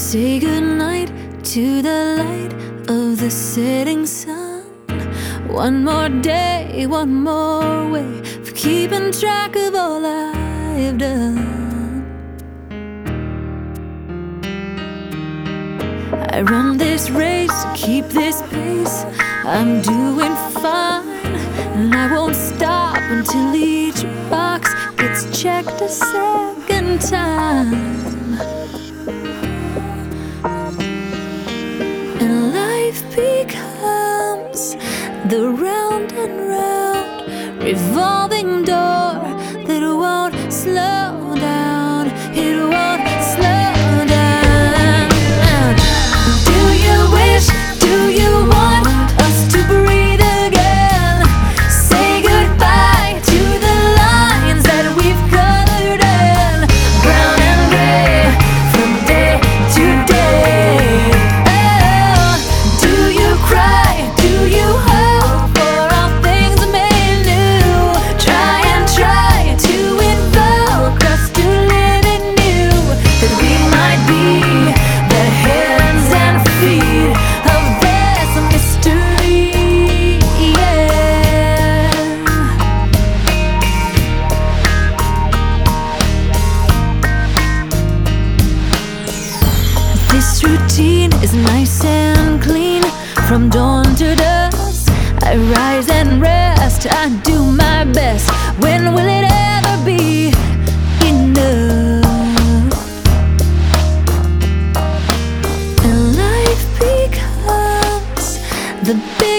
say goodnight to the light of the setting sun. One more day, one more way for keeping track of all I've done. I run this race to keep this pace. I'm doing fine, and I won't stop until each box gets checked a second time. And life becomes the round and round revolving door that won't slow down. It won't slow down. Do you wish, do you want us to breathe again? Say goodbye to the lines that we've colored in brown and gray from day to day. Oh, do you cry? Do you hope for all things made new? Try to invoke us to live anew, that we might be the hands and feet of this mystery. Yeah. This routine is nice and clean from dawn to dusk. I rise and rest, I do my best. When will it ever be enough? And life becomes the big